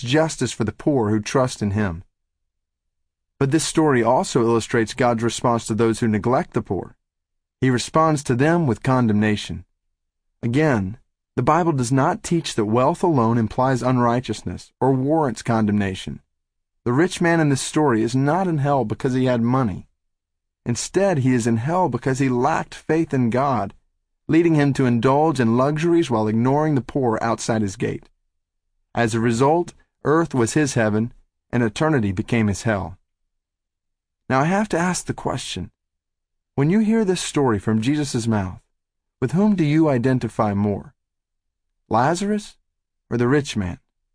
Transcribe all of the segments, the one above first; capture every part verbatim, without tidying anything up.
justice for the poor who trust in him. But this story also illustrates God's response to those who neglect the poor. He responds to them with condemnation. Again, the Bible does not teach that wealth alone implies unrighteousness or warrants condemnation. The rich man in this story is not in hell because he had money. Instead, he is in hell because he lacked faith in God, leading him to indulge in luxuries while ignoring the poor outside his gate. As a result, earth was his heaven, and eternity became his hell. Now I have to ask the question, when you hear this story from Jesus' mouth, with whom do you identify more? Lazarus or the rich man?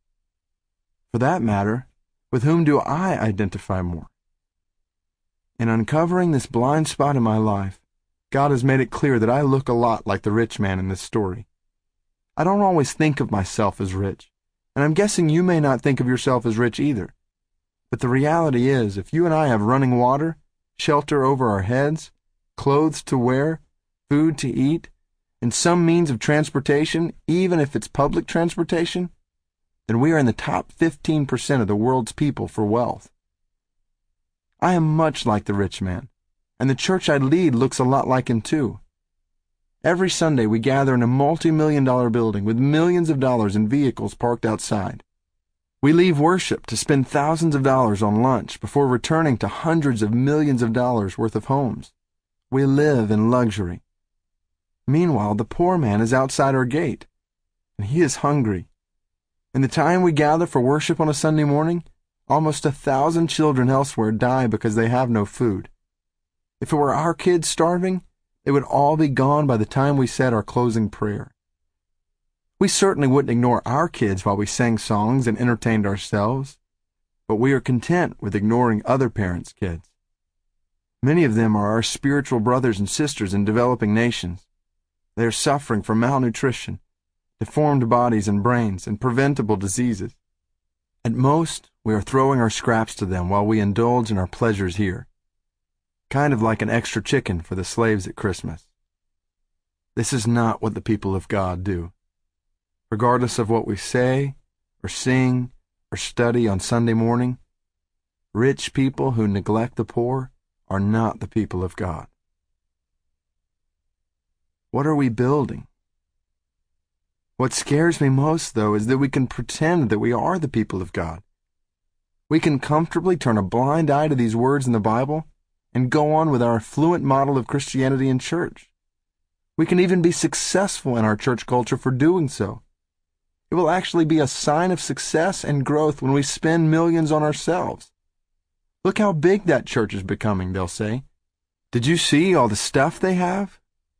For that matter, with whom do I identify more? In uncovering this blind spot in my life, God has made it clear that I look a lot like the rich man in this story. I don't always think of myself as rich, and I'm guessing you may not think of yourself as rich either. But the reality is, if you and I have running water, shelter over our heads, clothes to wear, food to eat, and some means of transportation, even if it's public transportation, then we are in the top fifteen percent of the world's people for wealth. I am much like the rich man, and the church I lead looks a lot like him too. Every Sunday we gather in a multi-million dollar building with millions of dollars in vehicles parked outside. We leave worship to spend thousands of dollars on lunch before returning to hundreds of millions of dollars worth of homes. We live in luxury. Meanwhile, the poor man is outside our gate, and he is hungry. In the time we gather for worship on a Sunday morning, almost a thousand children elsewhere die because they have no food. If it were our kids starving, they would all be gone by the time we said our closing prayer. We certainly wouldn't ignore our kids while we sang songs and entertained ourselves, but we are content with ignoring other parents' kids. Many of them are our spiritual brothers and sisters in developing nations. They are suffering from malnutrition, deformed bodies and brains, and preventable diseases. At most, we are throwing our scraps to them while we indulge in our pleasures here, kind of like an extra chicken for the slaves at Christmas. This is not what the people of God do. Regardless of what we say, or sing, or study on Sunday morning, rich people who neglect the poor are not the people of God. What are we building? What scares me most, though, is that we can pretend that we are the people of God. We can comfortably turn a blind eye to these words in the Bible and go on with our fluent model of Christianity in church. We can even be successful in our church culture for doing so. It will actually be a sign of success and growth when we spend millions on ourselves. Look how big that church is becoming, they'll say. Did you see all the stuff they have?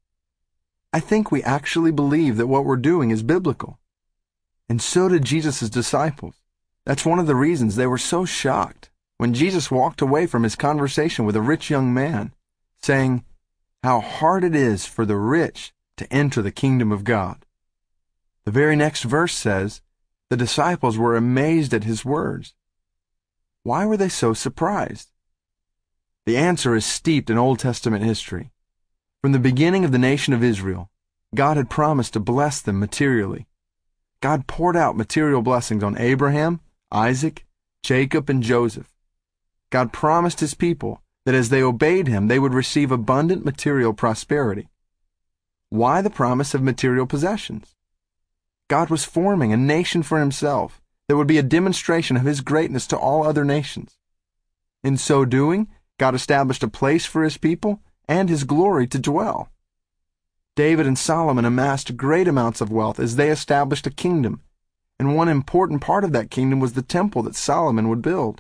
I think we actually believe that what we're doing is biblical. And so did Jesus' disciples. That's one of the reasons they were so shocked when Jesus walked away from his conversation with a rich young man, saying, "How hard it is for the rich to enter the kingdom of God." The very next verse says, the disciples were amazed at his words. Why were they so surprised? The answer is steeped in Old Testament history. From the beginning of the nation of Israel, God had promised to bless them materially. God poured out material blessings on Abraham, Isaac, Jacob, and Joseph. God promised his people that as they obeyed him, they would receive abundant material prosperity. Why the promise of material possessions? God was forming a nation for himself that would be a demonstration of his greatness to all other nations. In so doing, God established a place for his people and his glory to dwell. David and Solomon amassed great amounts of wealth as they established a kingdom, and one important part of that kingdom was the temple that Solomon would build.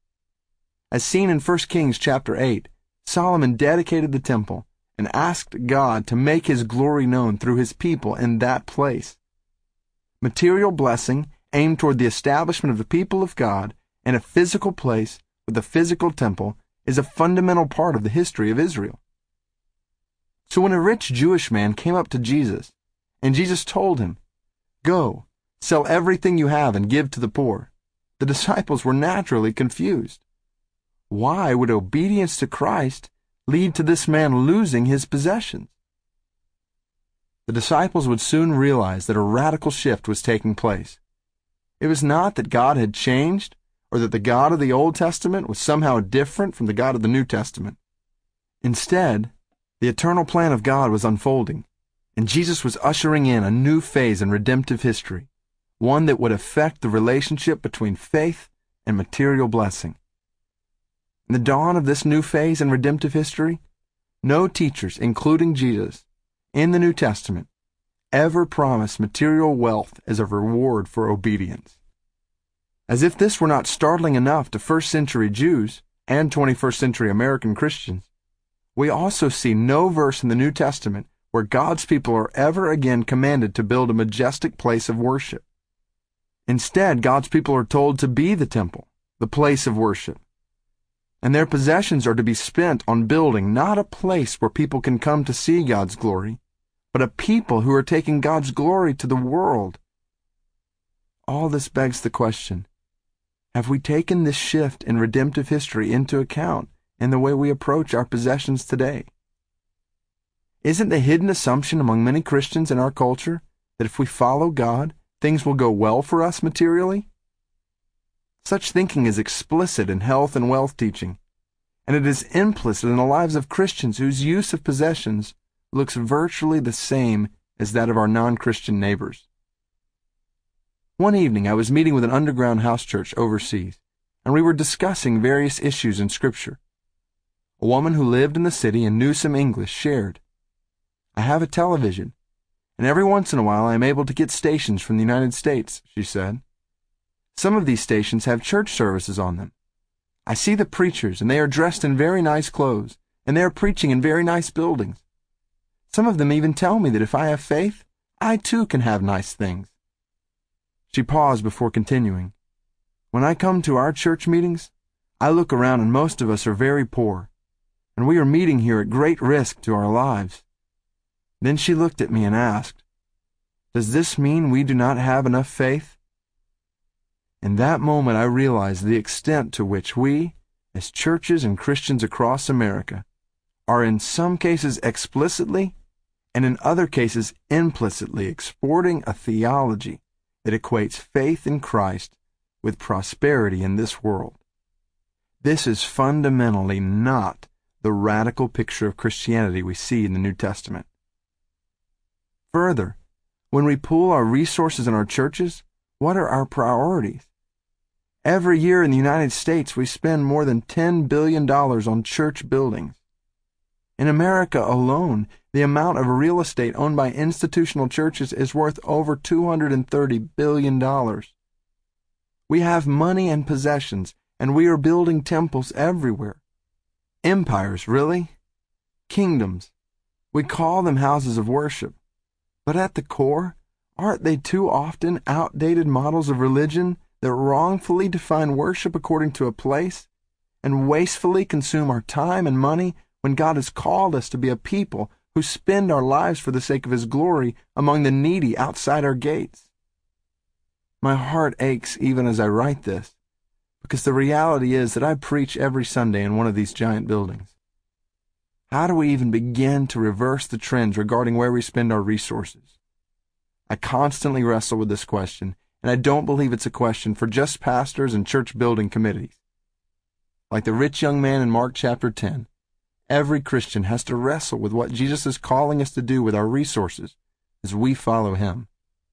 As seen in First Kings chapter eight, Solomon dedicated the temple and asked God to make his glory known through his people in that place. Material blessing aimed toward the establishment of the people of God in a physical place with a physical temple is a fundamental part of the history of Israel. So when a rich Jewish man came up to Jesus, and Jesus told him, "Go, sell everything you have and give to the poor," the disciples were naturally confused. Why would obedience to Christ lead to this man losing his possessions? The disciples would soon realize that a radical shift was taking place. It was not that God had changed, or that the God of the Old Testament was somehow different from the God of the New Testament. Instead, the eternal plan of God was unfolding, and Jesus was ushering in a new phase in redemptive history, one that would affect the relationship between faith and material blessing. In the dawn of this new phase in redemptive history, no teachers, including Jesus, in the New Testament, ever promised material wealth as a reward for obedience. As if this were not startling enough to first century Jews and twenty-first century American Christians, we also see no verse in the New Testament where God's people are ever again commanded to build a majestic place of worship. Instead, God's people are told to be the temple, the place of worship. And their possessions are to be spent on building not a place where people can come to see God's glory, but a people who are taking God's glory to the world. All this begs the question, have we taken this shift in redemptive history into account in the way we approach our possessions today? Isn't the hidden assumption among many Christians in our culture that if we follow God, things will go well for us materially? Such thinking is explicit in health and wealth teaching, and it is implicit in the lives of Christians whose use of possessions looks virtually the same as that of our non-Christian neighbors. One evening I was meeting with an underground house church overseas, and we were discussing various issues in Scripture. A woman who lived in the city and knew some English shared, "I have a television, and every once in a while I am able to get stations from the United States," she said. "Some of these stations have church services on them. I see the preachers, and they are dressed in very nice clothes, and they are preaching in very nice buildings. Some of them even tell me that if I have faith, I too can have nice things." She paused before continuing. "When I come to our church meetings, I look around and most of us are very poor, and we are meeting here at great risk to our lives." Then she looked at me and asked, "Does this mean we do not have enough faith?" In that moment I realized the extent to which we, as churches and Christians across America, are in some cases explicitly and in other cases implicitly exporting a theology that equates faith in Christ with prosperity in this world. This is fundamentally not the radical picture of Christianity we see in the New Testament. Further, when we pool our resources in our churches, what are our priorities? Every year in the United States, we spend more than ten billion dollars on church buildings. In America alone, the amount of real estate owned by institutional churches is worth over two hundred thirty billion dollars. We have money and possessions, and we are building temples everywhere. Empires, really? Kingdoms. We call them houses of worship. But at the core, aren't they too often outdated models of religion that wrongfully define worship according to a place and wastefully consume our time and money when God has called us to be a people who spend our lives for the sake of His glory among the needy outside our gates? My heart aches even as I write this, because the reality is that I preach every Sunday in one of these giant buildings. How do we even begin to reverse the trends regarding where we spend our resources? I constantly wrestle with this question, and I don't believe it's a question for just pastors and church building committees. Like the rich young man in Mark chapter ten, every Christian has to wrestle with what Jesus is calling us to do with our resources as we follow Him.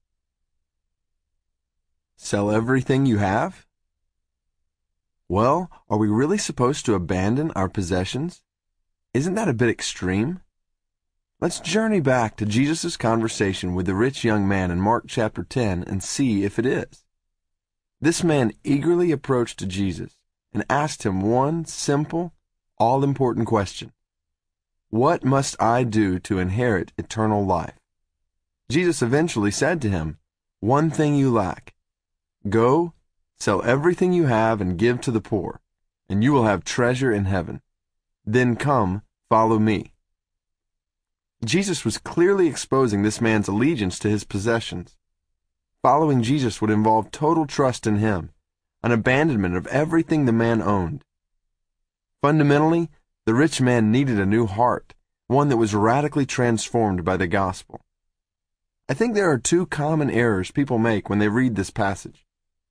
Sell everything you have? Well, are we really supposed to abandon our possessions? Isn't that a bit extreme? Let's journey back to Jesus' conversation with the rich young man in Mark chapter ten and see if it is. This man eagerly approached Jesus and asked Him one simple, all-important question. What must I do to inherit eternal life? Jesus eventually said to him, One thing you lack. Go, sell everything you have and give to the poor, and you will have treasure in heaven. Then come, follow me. Jesus was clearly exposing this man's allegiance to his possessions. Following Jesus would involve total trust in Him, an abandonment of everything the man owned. Fundamentally, the rich man needed a new heart, one that was radically transformed by the gospel. I think there are two common errors people make when they read this passage.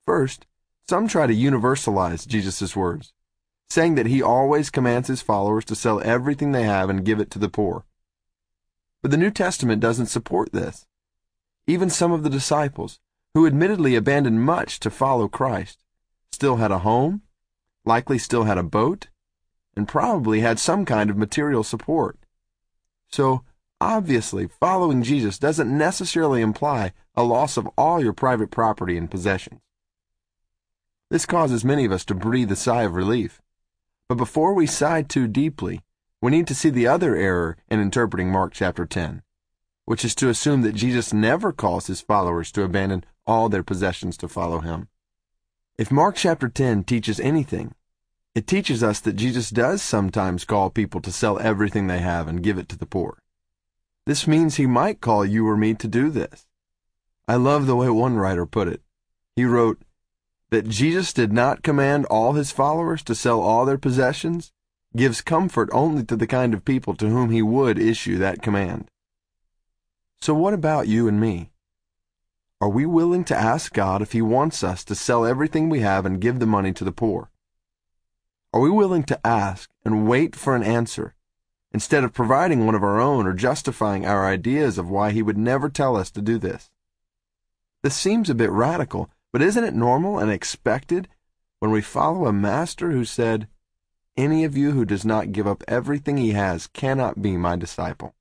First, some try to universalize Jesus' words, saying that he always commands his followers to sell everything they have and give it to the poor. But the New Testament doesn't support this. Even some of the disciples, who admittedly abandoned much to follow Christ, still had a home, likely still had a boat, and probably had some kind of material support. So, obviously, following Jesus doesn't necessarily imply a loss of all your private property and possessions. This causes many of us to breathe a sigh of relief. But before we sigh too deeply, we need to see the other error in interpreting Mark chapter ten, which is to assume that Jesus never calls his followers to abandon all their possessions to follow him. If Mark chapter ten teaches anything, it teaches us that Jesus does sometimes call people to sell everything they have and give it to the poor. This means he might call you or me to do this. I love the way one writer put it. He wrote, that Jesus did not command all his followers to sell all their possessions gives comfort only to the kind of people to whom he would issue that command. So what about you and me? Are we willing to ask God if he wants us to sell everything we have and give the money to the poor? Are we willing to ask and wait for an answer instead of providing one of our own or justifying our ideas of why he would never tell us to do this? This seems a bit radical, but isn't it normal and expected when we follow a master who said, "Any of you who does not give up everything he has cannot be my disciple"?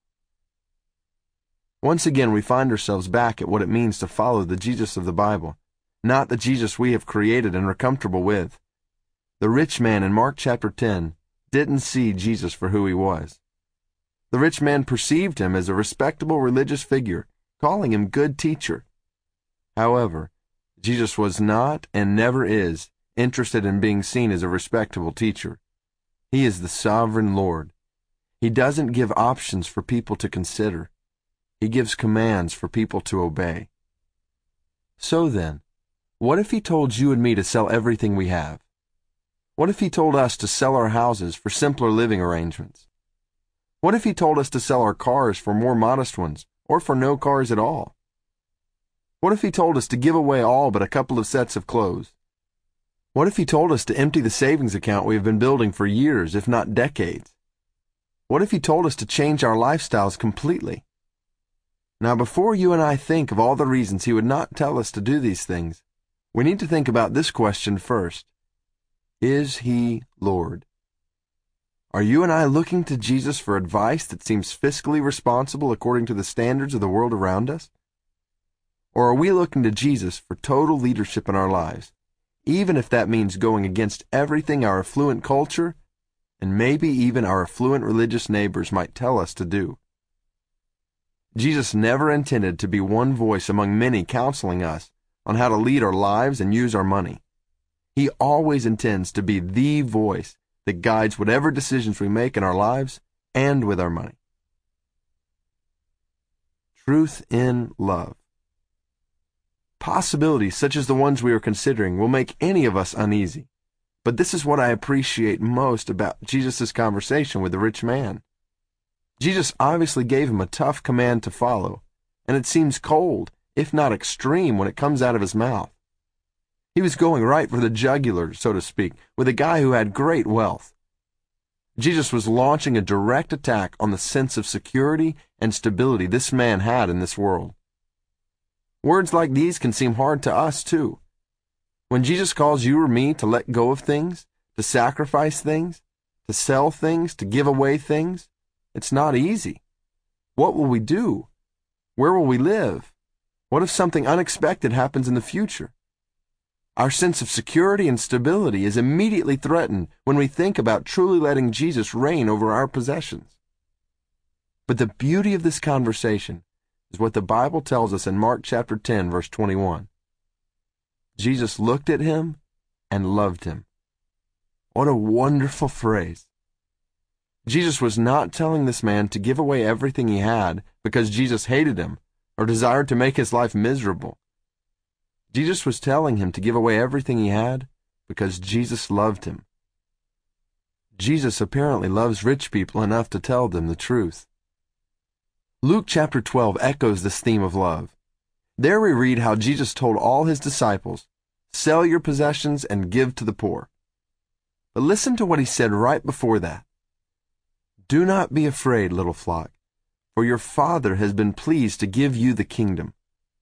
Once again, we find ourselves back at what it means to follow the Jesus of the Bible, not the Jesus we have created and are comfortable with. The rich man in Mark chapter ten didn't see Jesus for who he was. The rich man perceived him as a respectable religious figure, calling him good teacher. However, Jesus was not and never is interested in being seen as a respectable teacher. He is the sovereign Lord. He doesn't give options for people to consider. He gives commands for people to obey. So then, what if he told you and me to sell everything we have? What if he told us to sell our houses for simpler living arrangements? What if he told us to sell our cars for more modest ones, or for no cars at all? What if he told us to give away all but a couple of sets of clothes? What if he told us to empty the savings account we have been building for years, if not decades? What if he told us to change our lifestyles completely? Now, before you and I think of all the reasons he would not tell us to do these things, we need to think about this question first. Is he Lord? Are you and I looking to Jesus for advice that seems fiscally responsible according to the standards of the world around us? Or are we looking to Jesus for total leadership in our lives, even if that means going against everything our affluent culture and maybe even our affluent religious neighbors might tell us to do? Jesus never intended to be one voice among many counseling us on how to lead our lives and use our money. He always intends to be the voice that guides whatever decisions we make in our lives and with our money. Truth in love. Possibilities such as the ones we are considering will make any of us uneasy. But this is what I appreciate most about Jesus' conversation with the rich man. Jesus obviously gave him a tough command to follow, and it seems cold, if not extreme, when it comes out of his mouth. He was going right for the jugular, so to speak, with a guy who had great wealth. Jesus was launching a direct attack on the sense of security and stability this man had in this world. Words like these can seem hard to us, too. When Jesus calls you or me to let go of things, to sacrifice things, to sell things, to give away things, it's not easy. What will we do? Where will we live? What if something unexpected happens in the future? Our sense of security and stability is immediately threatened when we think about truly letting Jesus reign over our possessions. But the beauty of this conversation is what the Bible tells us in Mark chapter ten, verse twenty-one. Jesus looked at him and loved him. What a wonderful phrase. Jesus was not telling this man to give away everything he had because Jesus hated him or desired to make his life miserable. Jesus was telling him to give away everything he had because Jesus loved him. Jesus apparently loves rich people enough to tell them the truth. Luke chapter twelve echoes this theme of love. There we read how Jesus told all his disciples, Sell your possessions and give to the poor. But listen to what he said right before that. Do not be afraid, little flock, for your Father has been pleased to give you the kingdom.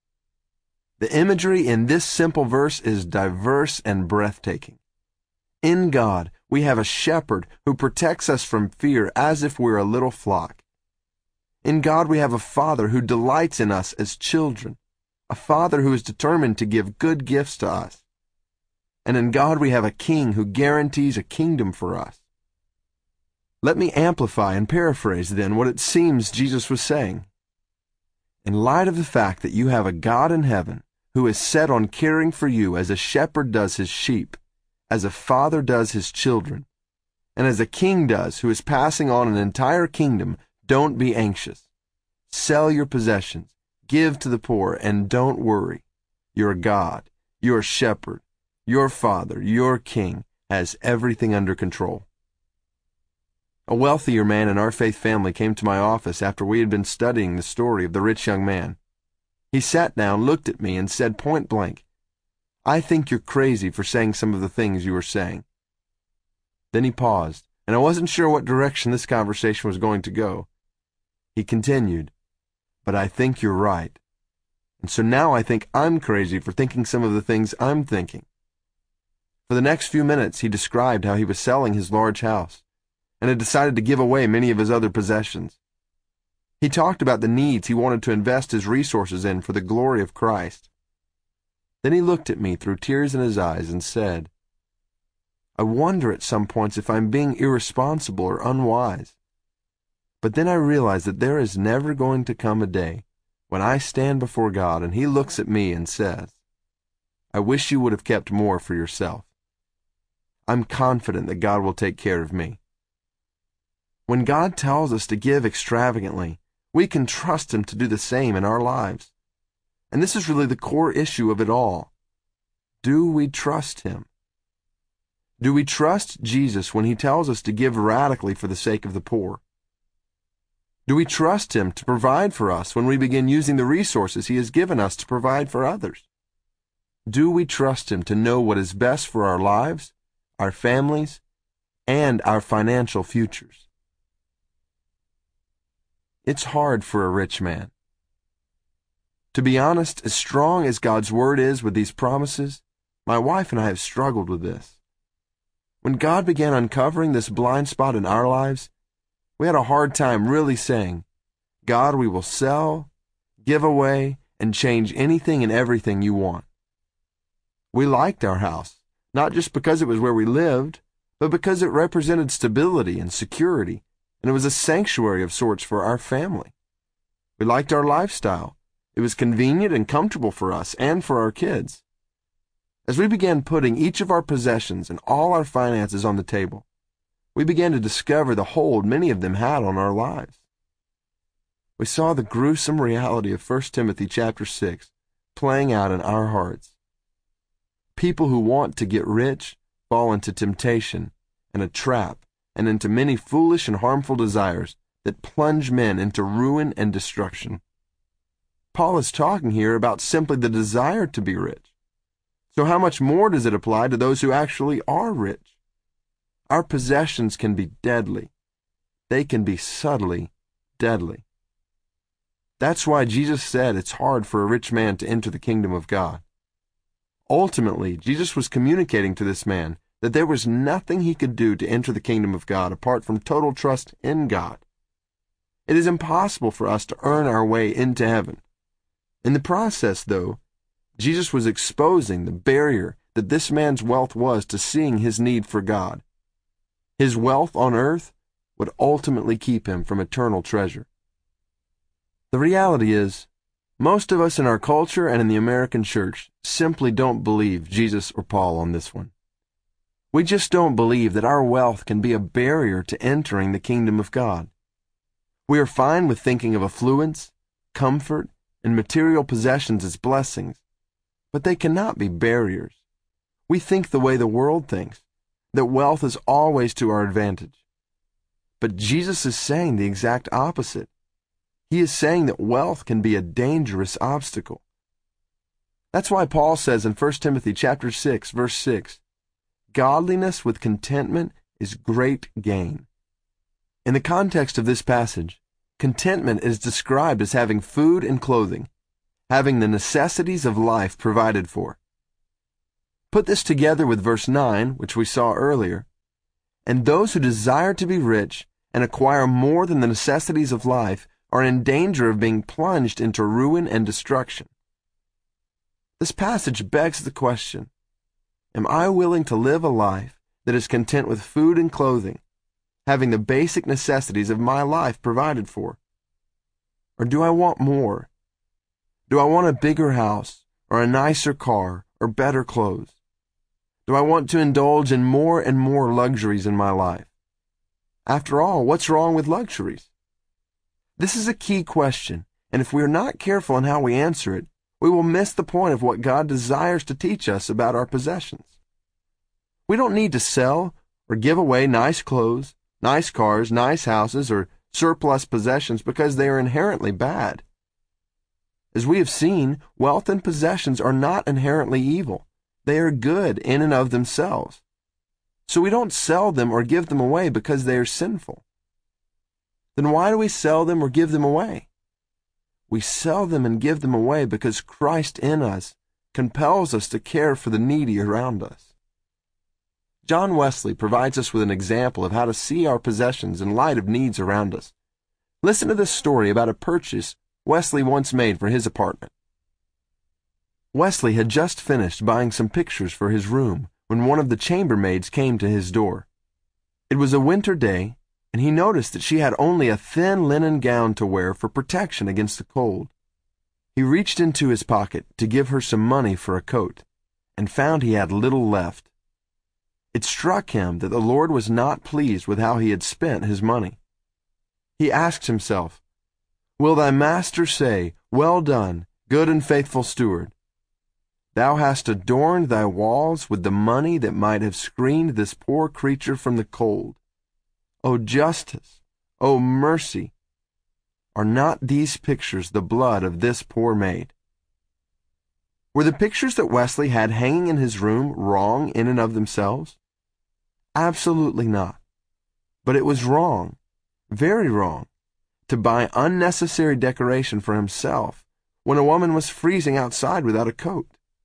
The imagery in this simple verse is diverse and breathtaking. In God, we have a shepherd who protects us from fear as if we're a little flock. In God, we have a Father who delights in us as children, a Father who is determined to give good gifts to us. And in God, we have a King who guarantees a kingdom for us. Let me amplify and paraphrase then what it seems Jesus was saying. In light of the fact that you have a God in heaven who is set on caring for you as a shepherd does his sheep, as a father does his children, and as a king does who is passing on an entire kingdom, don't be anxious. Sell your possessions, give to the poor, and don't worry. Your God, your shepherd, your Father, your King has everything under control. A wealthier man in our faith family came to my office after we had been studying the story of the rich young man. He sat down, looked at me, and said point blank, "I think you're crazy for saying some of the things you were saying." Then he paused, and I wasn't sure what direction this conversation was going to go. He continued, "But I think you're right. And so now I think I'm crazy for thinking some of the things I'm thinking." For the next few minutes, he described how he was selling his large house and had decided to give away many of his other possessions. He talked about the needs he wanted to invest his resources in for the glory of Christ. Then he looked at me through tears in his eyes and said, "I wonder at some points if I'm being irresponsible or unwise. But then I realize that there is never going to come a day when I stand before God and he looks at me and says, 'I wish you would have kept more for yourself.' I'm confident that God will take care of me." When God tells us to give extravagantly, we can trust him to do the same in our lives. And this is really the core issue of it all. Do we trust him? Do we trust Jesus when he tells us to give radically for the sake of the poor? Do we trust him to provide for us when we begin using the resources he has given us to provide for others? Do we trust him to know what is best for our lives, our families, and our financial futures? It's hard for a rich man. To be honest, as strong as God's word is with these promises, my wife and I have struggled with this. When God began uncovering this blind spot in our lives, we had a hard time really saying, "God, we will sell, give away, and change anything and everything you want." We liked our house, not just because it was where we lived, but because it represented stability and security, and it was a sanctuary of sorts for our family. We liked our lifestyle. It was convenient and comfortable for us and for our kids. As we began putting each of our possessions and all our finances on the table, we began to discover the hold many of them had on our lives. We saw the gruesome reality of First Timothy chapter six playing out in our hearts. People who want to get rich fall into temptation and a trap and into many foolish and harmful desires that plunge men into ruin and destruction. Paul is talking here about simply the desire to be rich. So how much more does it apply to those who actually are rich? Our possessions can be deadly. They can be subtly deadly. That's why Jesus said it's hard for a rich man to enter the kingdom of God. Ultimately, Jesus was communicating to this man that there was nothing he could do to enter the kingdom of God apart from total trust in God. It is impossible for us to earn our way into heaven. In the process, though, Jesus was exposing the barrier that this man's wealth was to seeing his need for God. His wealth on earth would ultimately keep him from eternal treasure. The reality is, most of us in our culture and in the American church simply don't believe Jesus or Paul on this one. We just don't believe that our wealth can be a barrier to entering the kingdom of God. We are fine with thinking of affluence, comfort, and material possessions as blessings, but they cannot be barriers. We think the way the world thinks, that wealth is always to our advantage. But Jesus is saying the exact opposite. He is saying that wealth can be a dangerous obstacle. That's why Paul says in First Timothy chapter six, verse six, "Godliness with contentment is great gain." In the context of this passage, contentment is described as having food and clothing, having the necessities of life provided for. Put this together with verse nine, which we saw earlier, "And those who desire to be rich and acquire more than the necessities of life are in danger of being plunged into ruin and destruction." This passage begs the question, am I willing to live a life that is content with food and clothing, having the basic necessities of my life provided for? Or do I want more? Do I want a bigger house, or a nicer car, or better clothes? Do I want to indulge in more and more luxuries in my life? After all, what's wrong with luxuries? This is a key question, and if we are not careful in how we answer it, we will miss the point of what God desires to teach us about our possessions. We don't need to sell or give away nice clothes, nice cars, nice houses, or surplus possessions because they are inherently bad. As we have seen, wealth and possessions are not inherently evil. They are good in and of themselves. So we don't sell them or give them away because they are sinful. Then why do we sell them or give them away? We sell them and give them away because Christ in us compels us to care for the needy around us. John Wesley provides us with an example of how to see our possessions in light of needs around us. Listen to this story about a purchase Wesley once made for his apartment. Wesley had just finished buying some pictures for his room when one of the chambermaids came to his door. It was a winter day, and he noticed that she had only a thin linen gown to wear for protection against the cold. He reached into his pocket to give her some money for a coat, and found he had little left. It struck him that the Lord was not pleased with how he had spent his money. He asked himself, "Will thy master say, 'Well done, good and faithful steward'? Thou hast adorned thy walls with the money that might have screened this poor creature from the cold. O justice, O mercy! Are not these pictures the blood of this poor maid?" Were the pictures that Wesley had hanging in his room wrong in and of themselves? Absolutely not. But it was wrong, very wrong, to buy unnecessary decoration for himself when a woman was freezing outside without a coat.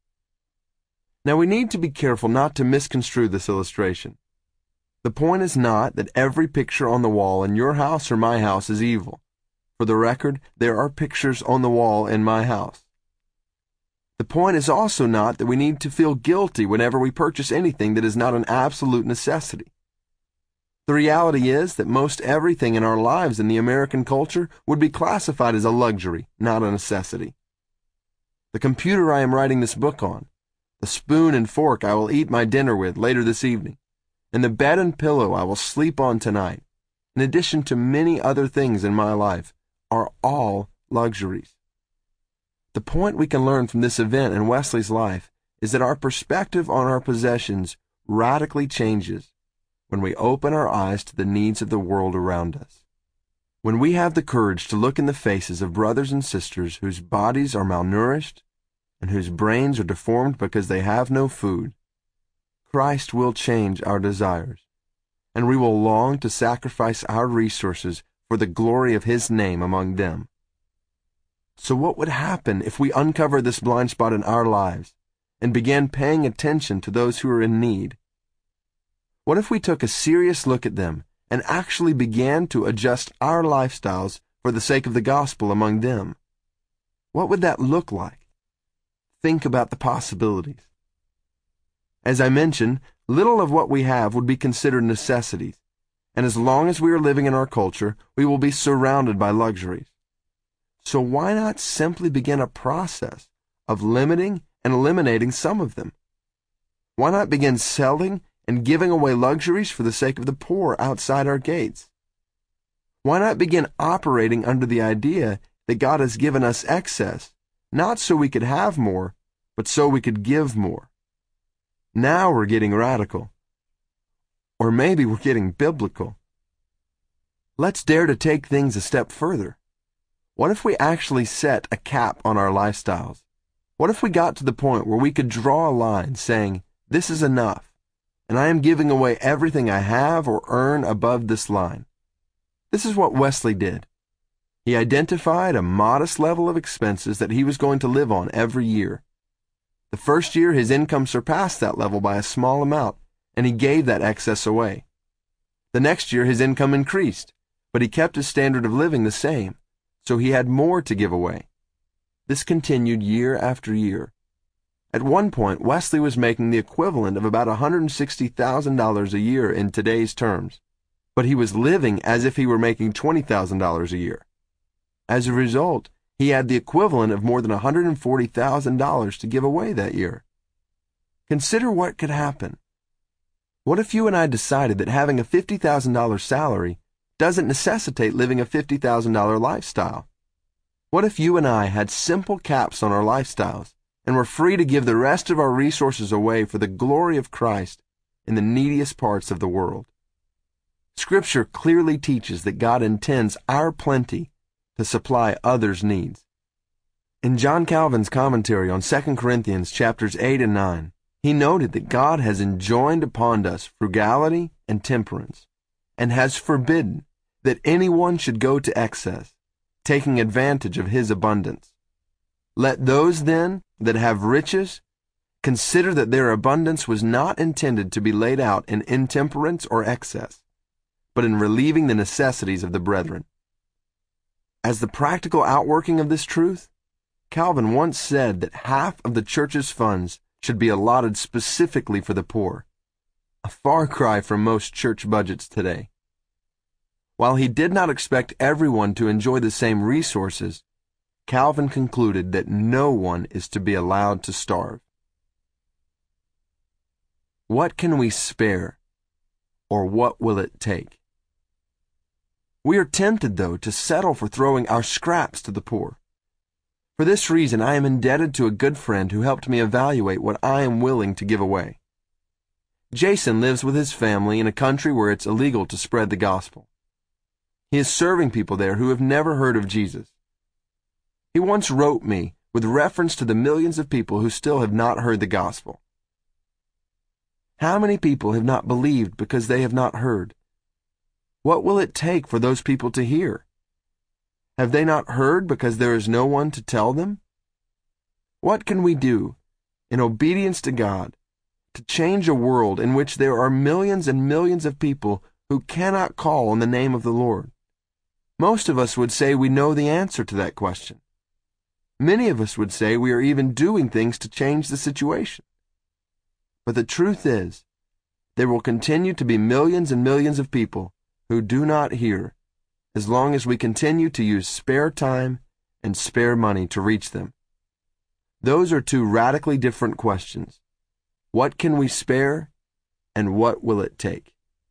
Now we need to be careful not to misconstrue this illustration. The point is not that every picture on the wall in your house or my house is evil. For the record, there are pictures on the wall in my house. The point is also not that we need to feel guilty whenever we purchase anything that is not an absolute necessity. The reality is that most everything in our lives in the American culture would be classified as a luxury, not a necessity. The computer I am writing this book on, the spoon and fork I will eat my dinner with later this evening, and the bed and pillow I will sleep on tonight, in addition to many other things in my life, are all luxuries. The point we can learn from this event in Wesley's life is that our perspective on our possessions radically changes when we open our eyes to the needs of the world around us. When we have the courage to look in the faces of brothers and sisters whose bodies are malnourished and whose brains are deformed because they have no food, Christ will change our desires, and we will long to sacrifice our resources for the glory of His name among them. So what would happen if we uncover this blind spot in our lives and began paying attention to those who are in need? What if we took a serious look at them and actually began to adjust our lifestyles for the sake of the gospel among them? What would that look like? Think about the possibilities. As I mentioned, little of what we have would be considered necessities, and as long as we are living in our culture, we will be surrounded by luxuries. So why not simply begin a process of limiting and eliminating some of them? Why not begin selling and giving away luxuries for the sake of the poor outside our gates? Why not begin operating under the idea that God has given us excess, not so we could have more, but so we could give more? Now we're getting radical. Or maybe we're getting biblical. Let's dare to take things a step further. What if we actually set a cap on our lifestyles? What if we got to the point where we could draw a line saying, this is enough, and I am giving away everything I have or earn above this line? This is what Wesley did. He identified a modest level of expenses that he was going to live on every year. The first year, his income surpassed that level by a small amount, and he gave that excess away. The next year, his income increased, but he kept his standard of living the same, so he had more to give away. This continued year after year. At one point, Wesley was making the equivalent of about one hundred sixty thousand dollars a year in today's terms, but he was living as if he were making twenty thousand dollars a year. As a result, he had the equivalent of more than one hundred forty thousand dollars to give away that year. Consider what could happen. What if you and I decided that having a fifty thousand dollars salary doesn't necessitate living a fifty thousand dollars lifestyle? What if you and I had simple caps on our lifestyles and were free to give the rest of our resources away for the glory of Christ in the neediest parts of the world? Scripture clearly teaches that God intends our plenty to supply others' needs. In John Calvin's commentary on Second Corinthians chapters eight and nine, he noted that God has enjoined upon us frugality and temperance, and has forbidden that anyone should go to excess, taking advantage of his abundance. Let those, then, that have riches consider that their abundance was not intended to be laid out in intemperance or excess, but in relieving the necessities of the brethren. As the practical outworking of this truth, Calvin once said that half of the church's funds should be allotted specifically for the poor, a far cry from most church budgets today. While he did not expect everyone to enjoy the same resources, Calvin concluded that no one is to be allowed to starve. What can we spare, or what will it take? We are tempted, though, to settle for throwing our scraps to the poor. For this reason, I am indebted to a good friend who helped me evaluate what I am willing to give away. Jason lives with his family in a country where it's illegal to spread the gospel. He is serving people there who have never heard of Jesus. He once wrote me with reference to the millions of people who still have not heard the gospel. How many people have not believed because they have not heard? What will it take for those people to hear? Have they not heard because there is no one to tell them? What can we do, in obedience to God, to change a world in which there are millions and millions of people who cannot call on the name of the Lord? Most of us would say we know the answer to that question. Many of us would say we are even doing things to change the situation. But the truth is, there will continue to be millions and millions of people who do not hear as long as we continue to use spare time and spare money to reach them. Those are two radically different questions. What can we spare, and what will it take?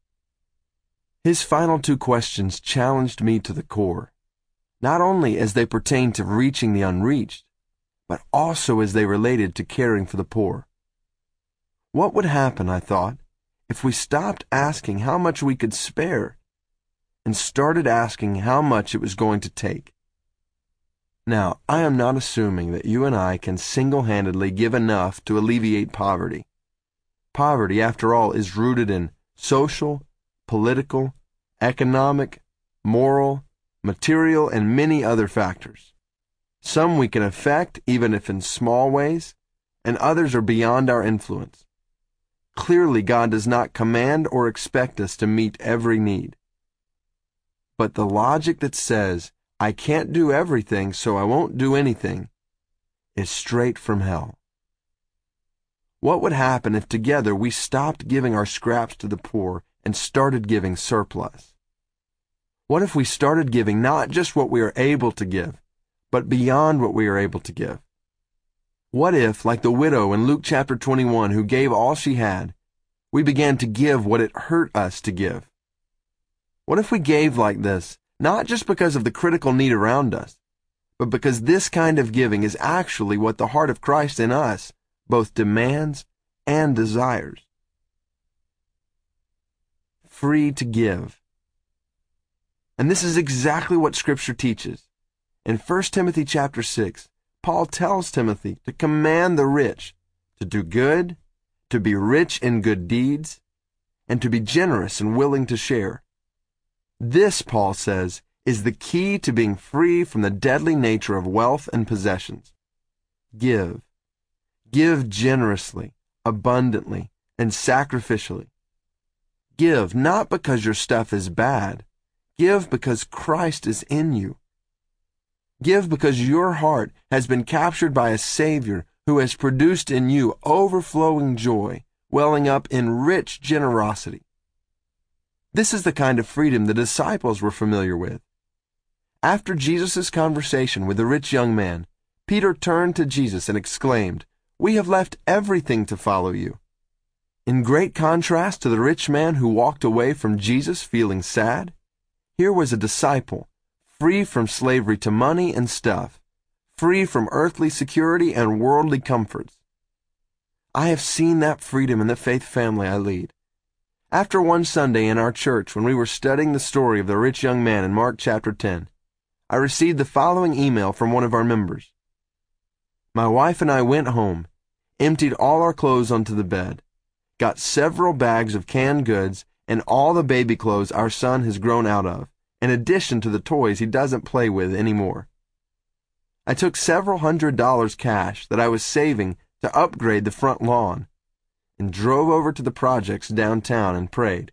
His final two questions challenged me to the core, not only as they pertain to reaching the unreached, but also as they related to caring for the poor. What would happen, I thought, if we stopped asking how much we could spare and started asking how much it was going to take? Now, I am not assuming that you and I can single-handedly give enough to alleviate poverty. Poverty, after all, is rooted in social, political, economic, moral, material, and many other factors. Some we can affect, even if in small ways, and others are beyond our influence. Clearly, God does not command or expect us to meet every need. But the logic that says, I can't do everything, so I won't do anything, is straight from hell. What would happen if together we stopped giving our scraps to the poor and started giving surplus? What if we started giving not just what we are able to give, but beyond what we are able to give? What if, like the widow in Luke chapter twenty-one who gave all she had, we began to give what it hurt us to give? What if we gave like this, not just because of the critical need around us, but because this kind of giving is actually what the heart of Christ in us both demands and desires? Free to give. And this is exactly what Scripture teaches. In First Timothy chapter six, Paul tells Timothy to command the rich to do good, to be rich in good deeds, and to be generous and willing to share. This, Paul says, is the key to being free from the deadly nature of wealth and possessions. Give. Give generously, abundantly, and sacrificially. Give not because your stuff is bad. Give because Christ is in you. Give because your heart has been captured by a Savior who has produced in you overflowing joy, welling up in rich generosity. This is the kind of freedom the disciples were familiar with. After Jesus' conversation with the rich young man, Peter turned to Jesus and exclaimed, "We have left everything to follow you." In great contrast to the rich man who walked away from Jesus feeling sad, here was a disciple, free from slavery to money and stuff, free from earthly security and worldly comforts. I have seen that freedom in the faith family I lead. After one Sunday in our church when we were studying the story of the rich young man in Mark chapter ten, I received the following email from one of our members. My wife and I went home, emptied all our clothes onto the bed, got several bags of canned goods and all the baby clothes our son has grown out of, in addition to the toys he doesn't play with anymore. I took several hundred dollars cash that I was saving to upgrade the front lawn and drove over to the projects downtown and prayed.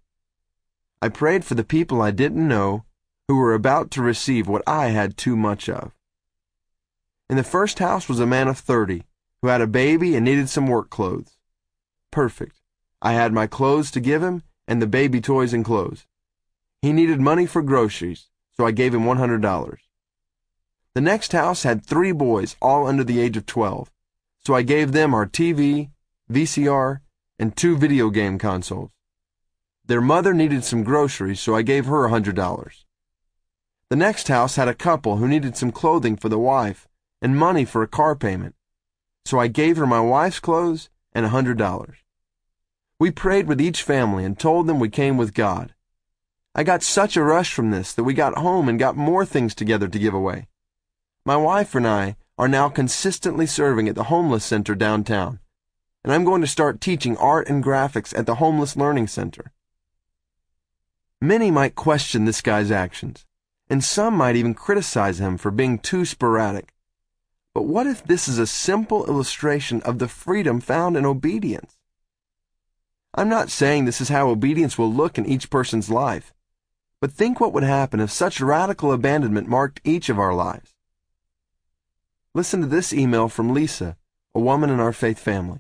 I prayed for the people I didn't know who were about to receive what I had too much of. In the first house was a man of thirty who had a baby and needed some work clothes. Perfect. I had my clothes to give him and the baby toys and clothes. He needed money for groceries, so I gave him one hundred dollars. The next house had three boys, all under the age of twelve, so I gave them our T V, V C R, and two video game consoles. Their mother needed some groceries, so I gave her one hundred dollars. The next house had a couple who needed some clothing for the wife and money for a car payment, so I gave her my wife's clothes and one hundred dollars. We prayed with each family and told them we came with God. I got such a rush from this that we got home and got more things together to give away. My wife and I are now consistently serving at the homeless center downtown, and I'm going to start teaching art and graphics at the Homeless Learning Center. Many might question this guy's actions, and some might even criticize him for being too sporadic. But what if this is a simple illustration of the freedom found in obedience? I'm not saying this is how obedience will look in each person's life, but think what would happen if such radical abandonment marked each of our lives. Listen to this email from Lisa, a woman in our faith family.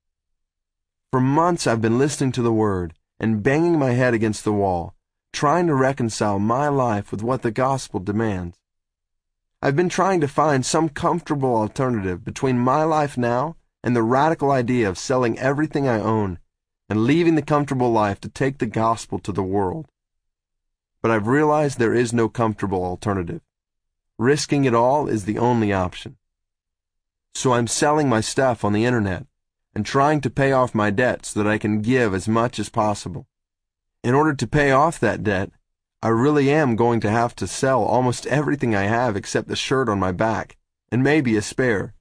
For months I've been listening to the Word and banging my head against the wall, trying to reconcile my life with what the gospel demands. I've been trying to find some comfortable alternative between my life now and the radical idea of selling everything I own and leaving the comfortable life to take the gospel to the world. But I've realized there is no comfortable alternative. Risking it all is the only option. So I'm selling my stuff on the internet and trying to pay off my debt so that I can give as much as possible. In order to pay off that debt, I really am going to have to sell almost everything I have except the shirt on my back, and maybe a spare.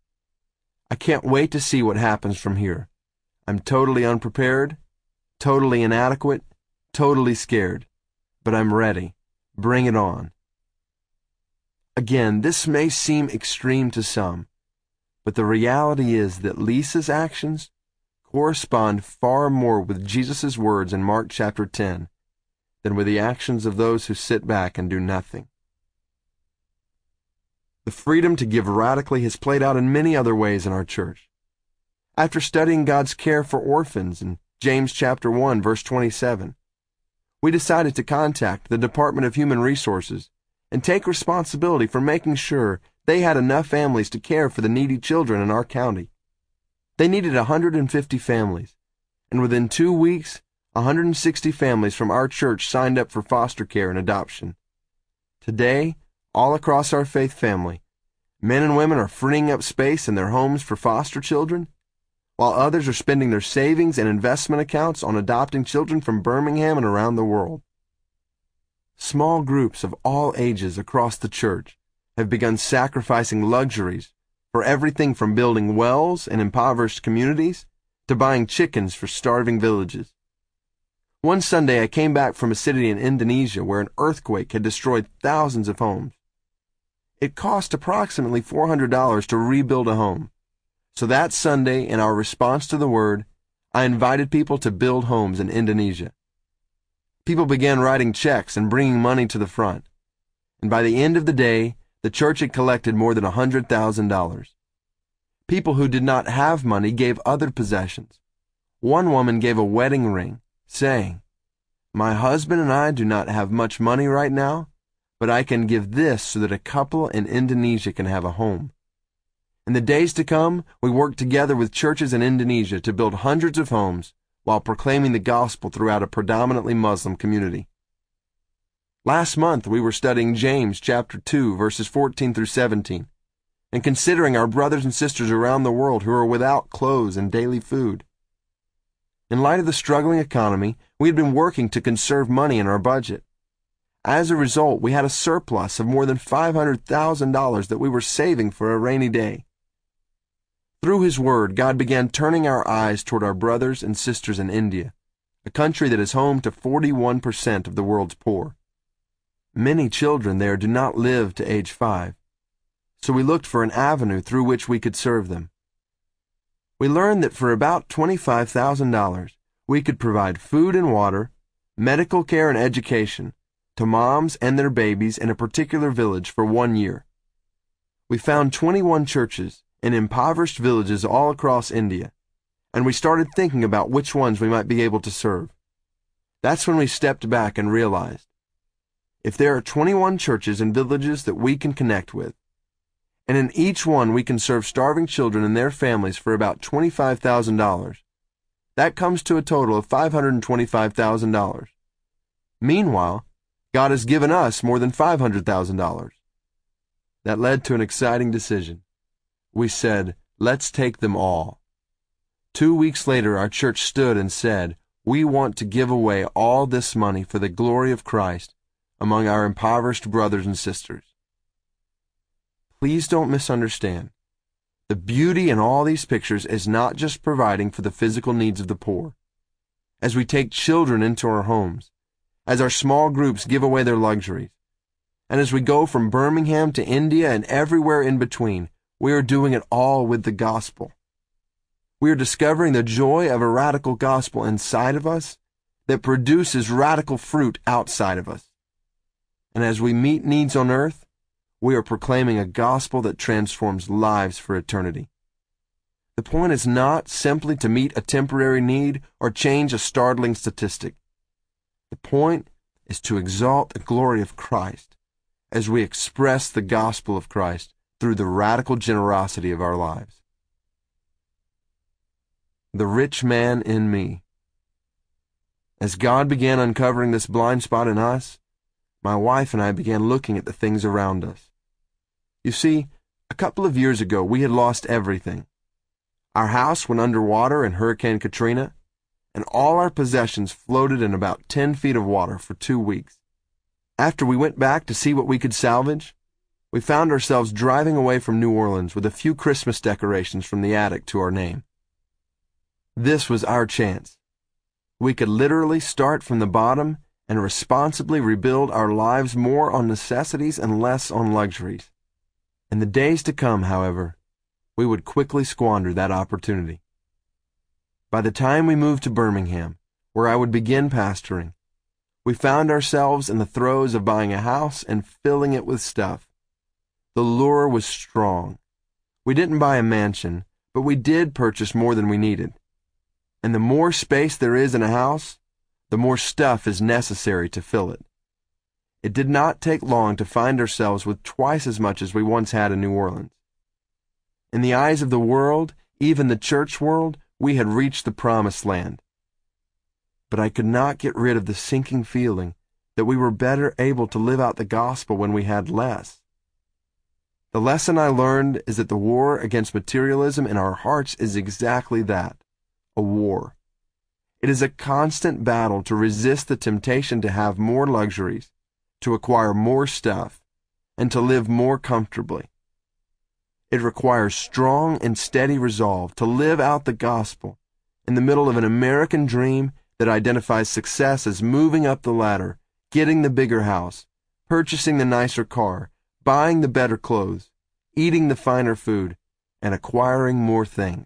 I can't wait to see what happens from here. I'm totally unprepared, totally inadequate, totally scared, but I'm ready. Bring it on. Again, this may seem extreme to some, but the reality is that Lisa's actions correspond far more with Jesus' words in Mark chapter ten than with the actions of those who sit back and do nothing. The freedom to give radically has played out in many other ways in our church. After studying God's care for orphans in James chapter one, verse twenty-seven, we decided to contact the Department of Human Resources and take responsibility for making sure they had enough families to care for the needy children in our county. They needed one hundred fifty families, and within two weeks, one hundred sixty families from our church signed up for foster care and adoption. Today, all across our faith family, men and women are freeing up space in their homes for foster children, while others are spending their savings and investment accounts on adopting children from Birmingham and around the world. Small groups of all ages across the church have begun sacrificing luxuries for everything from building wells in impoverished communities to buying chickens for starving villages. One Sunday I came back from a city in Indonesia where an earthquake had destroyed thousands of homes. It cost approximately four hundred dollars to rebuild a home. So that Sunday, in our response to the word, I invited people to build homes in Indonesia. People began writing checks and bringing money to the front. And by the end of the day, the church had collected more than one hundred thousand dollars. People who did not have money gave other possessions. One woman gave a wedding ring, saying, "My husband and I do not have much money right now, but I can give this so that a couple in Indonesia can have a home." In the days to come, we worked together with churches in Indonesia to build hundreds of homes while proclaiming the gospel throughout a predominantly Muslim community. Last month, we were studying James chapter two, verses fourteen through seventeen, and considering our brothers and sisters around the world who are without clothes and daily food. In light of the struggling economy, we had been working to conserve money in our budget. As a result, we had a surplus of more than five hundred thousand dollars that we were saving for a rainy day. Through His Word, God began turning our eyes toward our brothers and sisters in India, a country that is home to forty-one percent of the world's poor. Many children there do not live to age five, so we looked for an avenue through which we could serve them. We learned that for about twenty-five thousand dollars, we could provide food and water, medical care and education to moms and their babies in a particular village for one year. We found twenty-one churches in impoverished villages all across India, and we started thinking about which ones we might be able to serve. That's when we stepped back and realized, if there are twenty-one churches and villages that we can connect with, and in each one we can serve starving children and their families for about twenty-five thousand dollars, that comes to a total of five hundred twenty-five thousand dollars. Meanwhile, God has given us more than five hundred thousand dollars. That led to an exciting decision. We said, let's take them all. Two weeks later, our church stood and said, we want to give away all this money for the glory of Christ among our impoverished brothers and sisters. Please don't misunderstand. The beauty in all these pictures is not just providing for the physical needs of the poor. As we take children into our homes, as our small groups give away their luxuries, and as we go from Birmingham to India and everywhere in between, we are doing it all with the gospel. We are discovering the joy of a radical gospel inside of us that produces radical fruit outside of us. And as we meet needs on earth, we are proclaiming a gospel that transforms lives for eternity. The point is not simply to meet a temporary need or change a startling statistic. The point is to exalt the glory of Christ as we express the gospel of Christ through the radical generosity of our lives. The rich man in me. As God began uncovering this blind spot in us, my wife and I began looking at the things around us. You see, a couple of years ago, we had lost everything. Our house went underwater in Hurricane Katrina, and all our possessions floated in about ten feet of water for two weeks. After we went back to see what we could salvage, we found ourselves driving away from New Orleans with a few Christmas decorations from the attic to our name. This was our chance. We could literally start from the bottom and responsibly rebuild our lives more on necessities and less on luxuries. In the days to come, however, we would quickly squander that opportunity. By the time we moved to Birmingham, where I would begin pastoring, we found ourselves in the throes of buying a house and filling it with stuff. The lure was strong. We didn't buy a mansion, but we did purchase more than we needed. And the more space there is in a house, the more stuff is necessary to fill it. It did not take long to find ourselves with twice as much as we once had in New Orleans. In the eyes of the world, even the church world, we had reached the promised land. But I could not get rid of the sinking feeling that we were better able to live out the gospel when we had less. The lesson I learned is that the war against materialism in our hearts is exactly that, a war. It is a constant battle to resist the temptation to have more luxuries, to acquire more stuff, and to live more comfortably. It requires strong and steady resolve to live out the gospel in the middle of an American dream that identifies success as moving up the ladder, getting the bigger house, purchasing the nicer car, buying the better clothes, eating the finer food, and acquiring more things.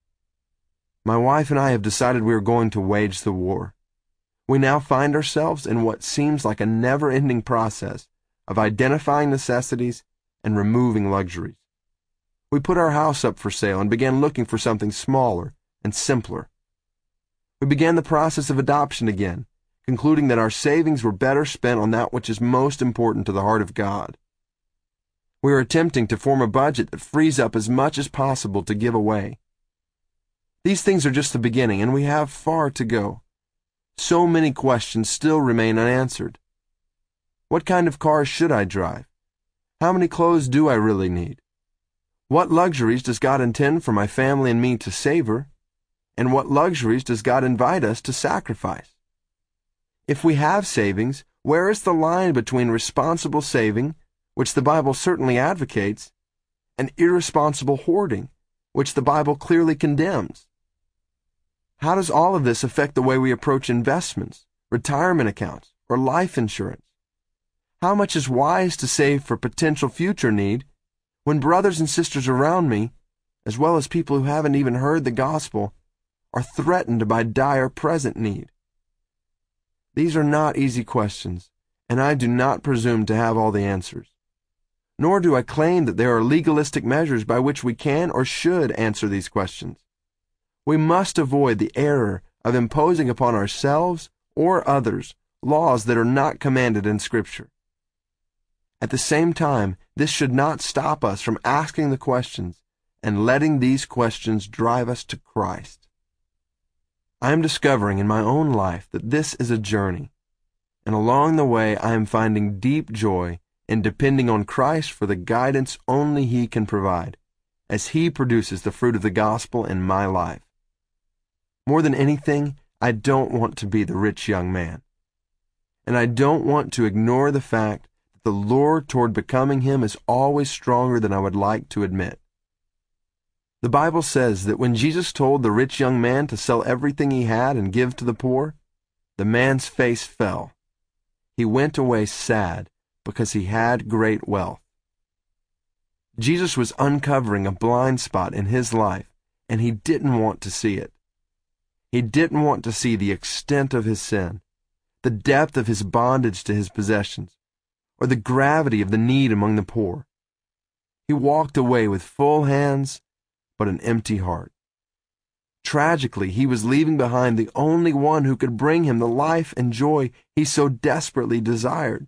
My wife and I have decided we are going to wage the war. We now find ourselves in what seems like a never-ending process of identifying necessities and removing luxuries. We put our house up for sale and began looking for something smaller and simpler. We began the process of adoption again, concluding that our savings were better spent on that which is most important to the heart of God. We are attempting to form a budget that frees up as much as possible to give away. These things are just the beginning, and we have far to go. So many questions still remain unanswered. What kind of car should I drive? How many clothes do I really need? What luxuries does God intend for my family and me to savor? And what luxuries does God invite us to sacrifice? If we have savings, where is the line between responsible saving, which the Bible certainly advocates, and irresponsible hoarding, which the Bible clearly condemns? How does all of this affect the way we approach investments, retirement accounts, or life insurance? How much is wise to save for potential future need when brothers and sisters around me, as well as people who haven't even heard the gospel, are threatened by dire present need? These are not easy questions, and I do not presume to have all the answers. Nor do I claim that there are legalistic measures by which we can or should answer these questions. We must avoid the error of imposing upon ourselves or others laws that are not commanded in Scripture. At the same time, this should not stop us from asking the questions and letting these questions drive us to Christ. I am discovering in my own life that this is a journey, and along the way I am finding deep joy in depending on Christ for the guidance only He can provide, as He produces the fruit of the gospel in my life. More than anything, I don't want to be the rich young man. And I don't want to ignore the fact that the lure toward becoming him is always stronger than I would like to admit. The Bible says that when Jesus told the rich young man to sell everything he had and give to the poor, the man's face fell. He went away sad because he had great wealth. Jesus was uncovering a blind spot in his life, and he didn't want to see it. He didn't want to see the extent of his sin, the depth of his bondage to his possessions, or the gravity of the need among the poor. He walked away with full hands, but an empty heart. Tragically, he was leaving behind the only one who could bring him the life and joy he so desperately desired.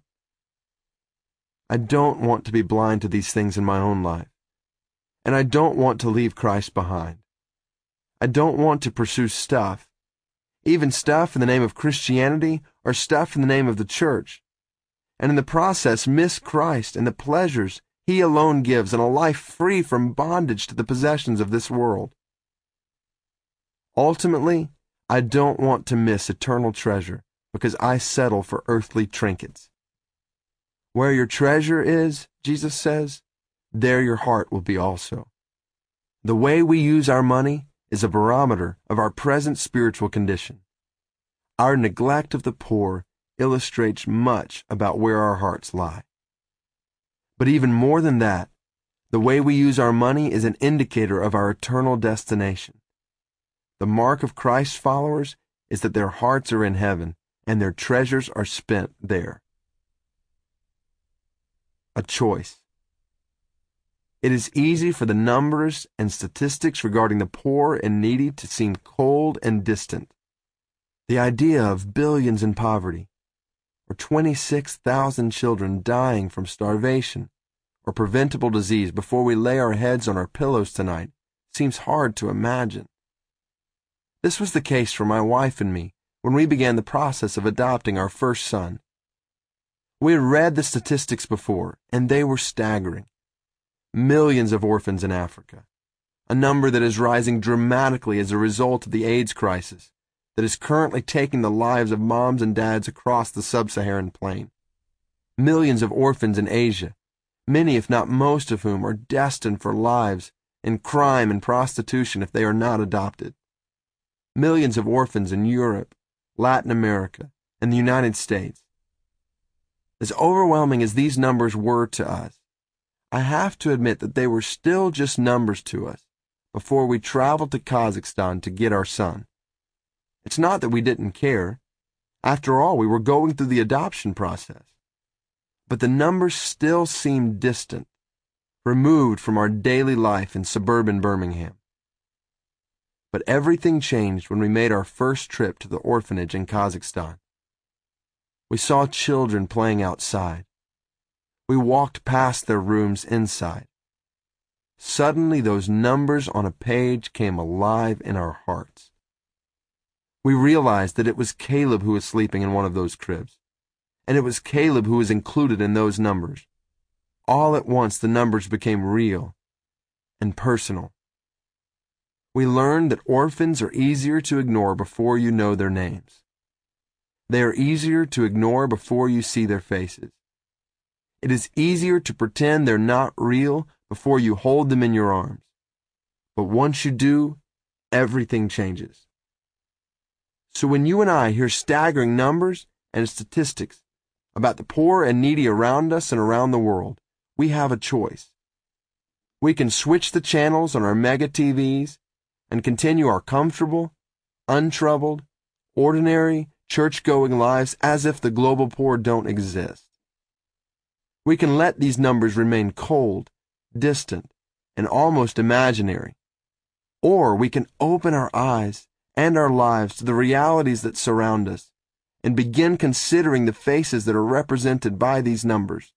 I don't want to be blind to these things in my own life, and I don't want to leave Christ behind. I don't want to pursue stuff, even stuff in the name of Christianity or stuff in the name of the church, and in the process miss Christ and the pleasures He alone gives in a life free from bondage to the possessions of this world. Ultimately, I don't want to miss eternal treasure because I settle for earthly trinkets. Where your treasure is, Jesus says, there your heart will be also. The way we use our money is a barometer of our present spiritual condition. Our neglect of the poor illustrates much about where our hearts lie. But even more than that, the way we use our money is an indicator of our eternal destination. The mark of Christ's followers is that their hearts are in heaven and their treasures are spent there. A choice. It is easy for the numbers and statistics regarding the poor and needy to seem cold and distant. The idea of billions in poverty, or twenty-six thousand children dying from starvation or preventable disease before we lay our heads on our pillows tonight, seems hard to imagine. This was the case for my wife and me when we began the process of adopting our first son. We had read the statistics before, and they were staggering. Millions of orphans in Africa, a number that is rising dramatically as a result of the AIDS crisis that is currently taking the lives of moms and dads across the sub-Saharan plain. Millions of orphans in Asia, many, if not most of whom, are destined for lives in crime and prostitution if they are not adopted. Millions of orphans in Europe, Latin America, and the United States. As overwhelming as these numbers were to us, I have to admit that they were still just numbers to us before we traveled to Kazakhstan to get our son. It's not that we didn't care. After all, we were going through the adoption process. But the numbers still seemed distant, removed from our daily life in suburban Birmingham. But everything changed when we made our first trip to the orphanage in Kazakhstan. We saw children playing outside. We walked past their rooms inside. Suddenly, those numbers on a page came alive in our hearts. We realized that it was Caleb who was sleeping in one of those cribs, and it was Caleb who was included in those numbers. All at once, the numbers became real and personal. We learned that orphans are easier to ignore before you know their names. They are easier to ignore before you see their faces. It is easier to pretend they're not real before you hold them in your arms. But once you do, everything changes. So when you and I hear staggering numbers and statistics about the poor and needy around us and around the world, we have a choice. We can switch the channels on our mega T Vs and continue our comfortable, untroubled, ordinary, church-going lives as if the global poor don't exist. We can let these numbers remain cold, distant, and almost imaginary. Or we can open our eyes and our lives to the realities that surround us and begin considering the faces that are represented by these numbers.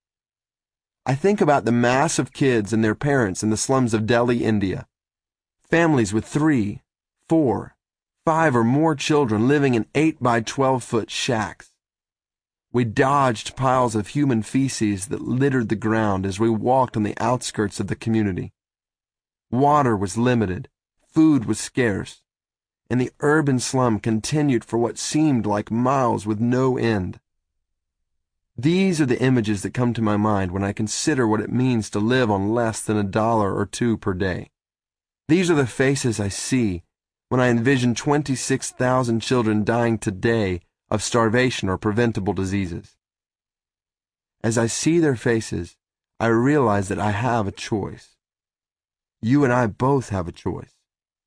I think about the mass of kids and their parents in the slums of Delhi, India. Families with three, four, five or more children living in eight by twelve foot shacks. We dodged piles of human feces that littered the ground as we walked on the outskirts of the community. Water was limited, food was scarce, and the urban slum continued for what seemed like miles with no end. These are the images that come to my mind when I consider what it means to live on less than a dollar or two per day. These are the faces I see when I envision twenty-six thousand children dying today of starvation or preventable diseases. As I see their faces, I realize that I have a choice. You and I both have a choice.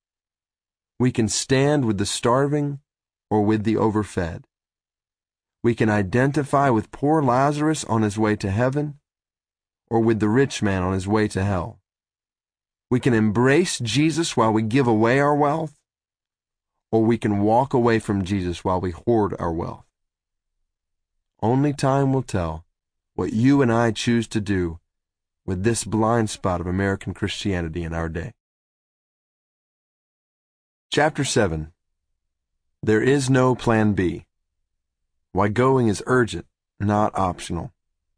We can stand with the starving or with the overfed. We can identify with poor Lazarus on his way to heaven or with the rich man on his way to hell. We can embrace Jesus while we give away our wealth, or we can walk away from Jesus while we hoard our wealth. Only time will tell what you and I choose to do with this blind spot of American Christianity in our day. Chapter seven. There is no plan B. Why going is urgent, not optional.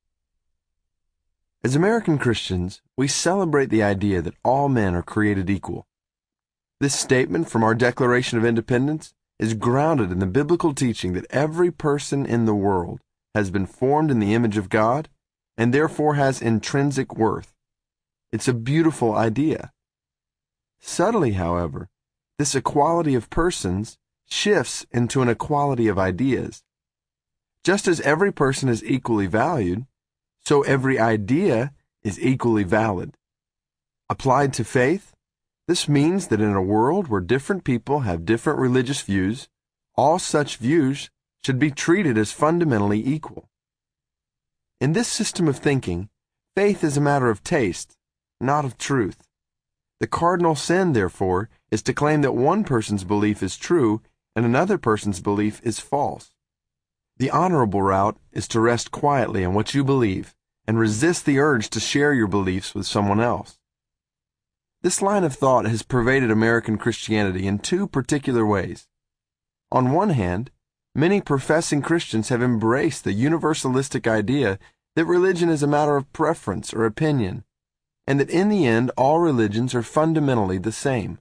As American Christians, we celebrate the idea that all men are created equal. This statement from our Declaration of Independence is grounded in the biblical teaching that every person in the world has been formed in the image of God and therefore has intrinsic worth. It's a beautiful idea. Subtly, however, this equality of persons shifts into an equality of ideas. Just as every person is equally valued, so every idea is equally valid. Applied to faith, this means that in a world where different people have different religious views, all such views should be treated as fundamentally equal. In this system of thinking, faith is a matter of taste, not of truth. The cardinal sin, therefore, is to claim that one person's belief is true and another person's belief is false. The honorable route is to rest quietly in what you believe and resist the urge to share your beliefs with someone else. This line of thought has pervaded American Christianity in two particular ways. On one hand, many professing Christians have embraced the universalistic idea that religion is a matter of preference or opinion, and that in the end all religions are fundamentally the same.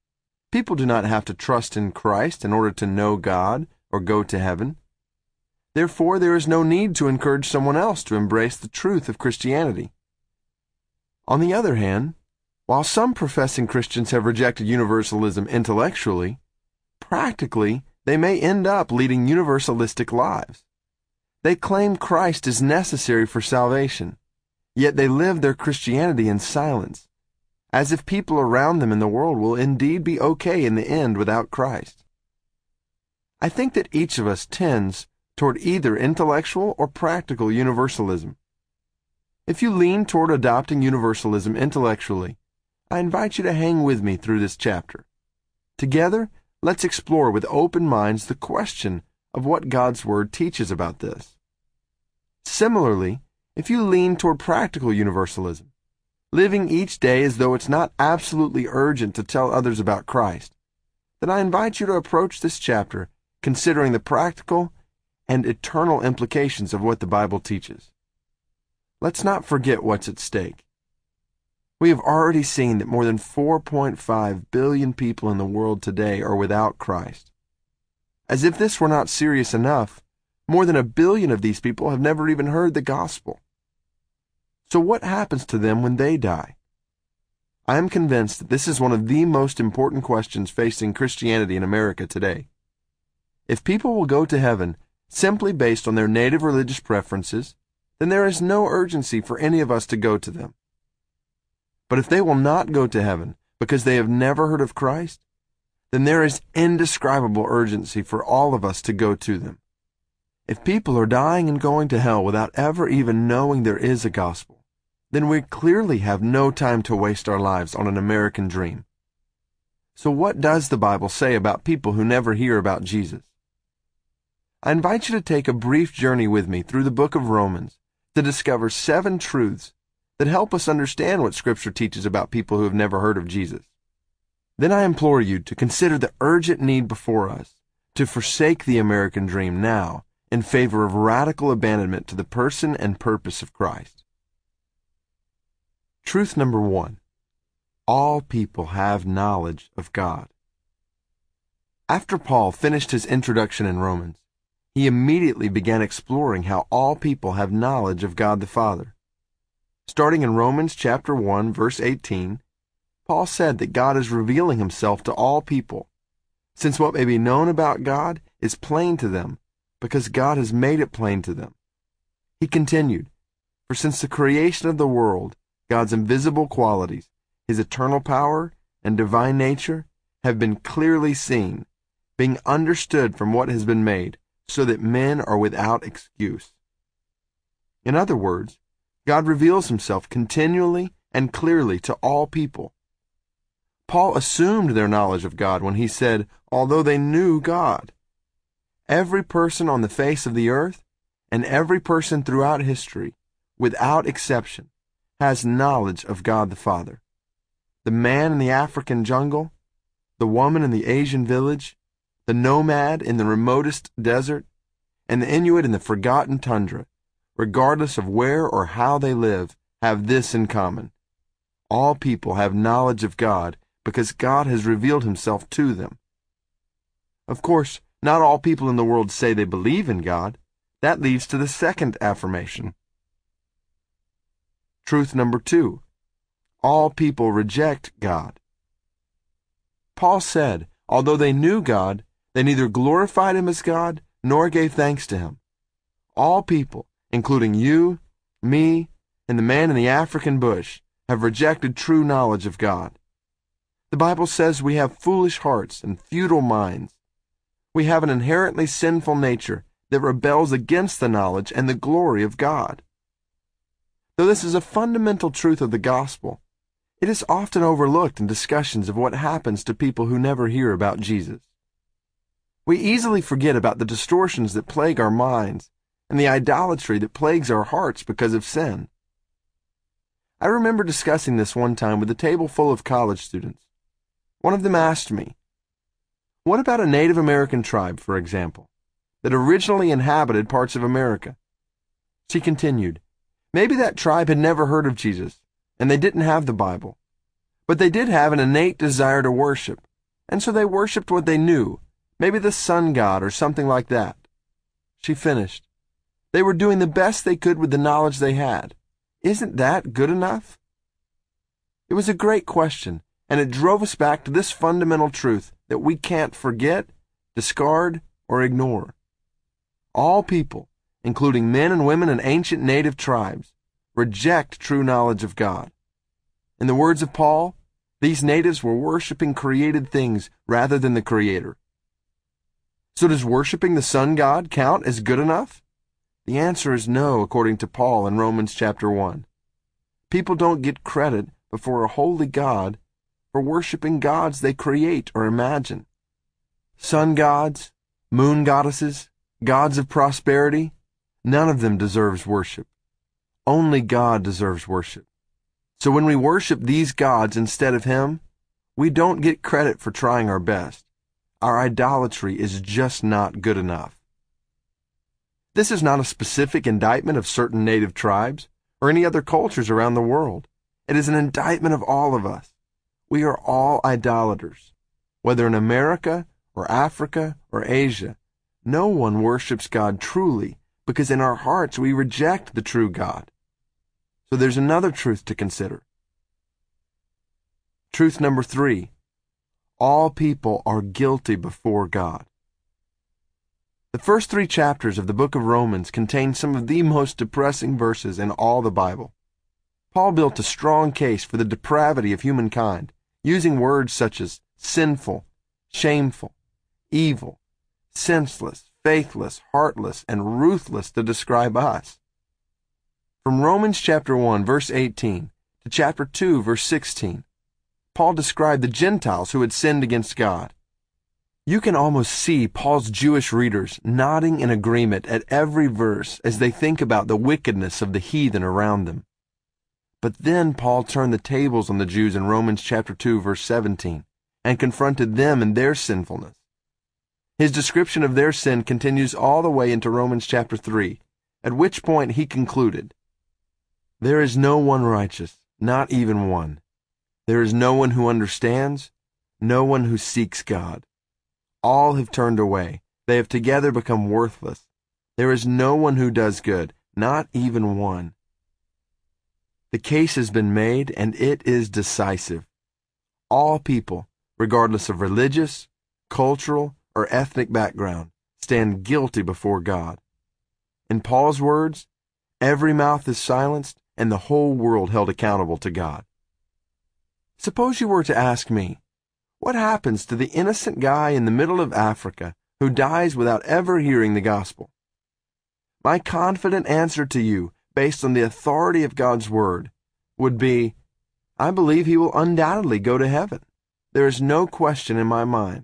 People do not have to trust in Christ in order to know God or go to heaven. Therefore, there is no need to encourage someone else to embrace the truth of Christianity. On the other hand, while some professing Christians have rejected universalism intellectually, practically, they may end up leading universalistic lives. They claim Christ is necessary for salvation, yet they live their Christianity in silence, as if people around them in the world will indeed be okay in the end without Christ. I think that each of us tends toward either intellectual or practical universalism. If you lean toward adopting universalism intellectually, I invite you to hang with me through this chapter. Together, let's explore with open minds the question of what God's Word teaches about this. Similarly, if you lean toward practical universalism, living each day as though it's not absolutely urgent to tell others about Christ, then I invite you to approach this chapter considering the practical and eternal implications of what the Bible teaches. Let's not forget what's at stake. We have already seen that more than four point five billion people in the world today are without Christ. As if this were not serious enough, more than a billion of these people have never even heard the gospel. So what happens to them when they die? I am convinced that this is one of the most important questions facing Christianity in America today. If people will go to heaven simply based on their native religious preferences, then there is no urgency for any of us to go to them. But if they will not go to heaven because they have never heard of Christ, then there is indescribable urgency for all of us to go to them. If people are dying and going to hell without ever even knowing there is a gospel, then we clearly have no time to waste our lives on an American dream. So what does the Bible say about people who never hear about Jesus? I invite you to take a brief journey with me through the book of Romans to discover seven truths that help us understand what Scripture teaches about people who have never heard of Jesus. Then I implore you to consider the urgent need before us to forsake the American dream now in favor of radical abandonment to the person and purpose of Christ. Truth number one: all people have knowledge of God. After Paul finished his introduction in Romans, he immediately began exploring how all people have knowledge of God the Father. Starting in Romans chapter one, verse eighteen, Paul said that God is revealing himself to all people, since what may be known about God is plain to them, because God has made it plain to them. He continued, "For since the creation of the world, God's invisible qualities, his eternal power and divine nature, have been clearly seen, being understood from what has been made, so that men are without excuse." In other words, God reveals himself continually and clearly to all people. Paul assumed their knowledge of God when he said, although they knew God. Every person on the face of the earth and every person throughout history, without exception, has knowledge of God the Father. The man in the African jungle, the woman in the Asian village, the nomad in the remotest desert, and the Inuit in the forgotten tundra, regardless of where or how they live, have this in common: all people have knowledge of God because God has revealed himself to them. Of course, not all people in the world say they believe in God. That leads to the second affirmation. Truth number two: all people reject God. Paul said, although they knew God, they neither glorified him as God nor gave thanks to him. All people, including you, me, and the man in the African bush, have rejected true knowledge of God. The Bible says we have foolish hearts and futile minds. We have an inherently sinful nature that rebels against the knowledge and the glory of God. Though this is a fundamental truth of the gospel, it is often overlooked in discussions of what happens to people who never hear about Jesus. We easily forget about the distortions that plague our minds and the idolatry that plagues our hearts because of sin. I remember discussing this one time with a table full of college students. One of them asked me, what about a Native American tribe, for example, that originally inhabited parts of America? She continued, maybe that tribe had never heard of Jesus, and they didn't have the Bible, but they did have an innate desire to worship, and so they worshiped what they knew, maybe the sun god or something like that. She finished. They were doing the best they could with the knowledge they had. Isn't that good enough? It was a great question, and it drove us back to this fundamental truth that we can't forget, discard, or ignore. All people, including men and women and ancient native tribes, reject true knowledge of God. In the words of Paul, these natives were worshiping created things rather than the Creator. So does worshiping the sun god count as good enough? The answer is no, according to Paul in Romans chapter one. People don't get credit before a holy God for worshiping gods they create or imagine. Sun gods, moon goddesses, gods of prosperity, none of them deserves worship. Only God deserves worship. So when we worship these gods instead of Him, we don't get credit for trying our best. Our idolatry is just not good enough. This is not a specific indictment of certain native tribes or any other cultures around the world. It is an indictment of all of us. We are all idolaters. Whether in America or Africa or Asia, no one worships God truly because in our hearts we reject the true God. So there's another truth to consider. Truth number three. All people are guilty before God. The first three chapters of the book of Romans contain some of the most depressing verses in all the Bible. Paul built a strong case for the depravity of humankind, using words such as sinful, shameful, evil, senseless, faithless, heartless, and ruthless to describe us. From Romans chapter one, verse eighteen, to chapter two, verse sixteen, Paul described the Gentiles who had sinned against God. You can almost see Paul's Jewish readers nodding in agreement at every verse as they think about the wickedness of the heathen around them. But then Paul turned the tables on the Jews in Romans chapter two, verse seventeen, and confronted them in their sinfulness. His description of their sin continues all the way into Romans chapter three, at which point he concluded, "There is no one righteous, not even one. There is no one who understands, no one who seeks God. All have turned away. They have together become worthless. There is no one who does good, not even one." The case has been made, and it is decisive. All people, regardless of religious, cultural, or ethnic background, stand guilty before God. In Paul's words, every mouth is silenced, and the whole world held accountable to God. Suppose you were to ask me, what happens to the innocent guy in the middle of Africa who dies without ever hearing the gospel? My confident answer to you, based on the authority of God's Word, would be, I believe he will undoubtedly go to heaven. There is no question in my mind.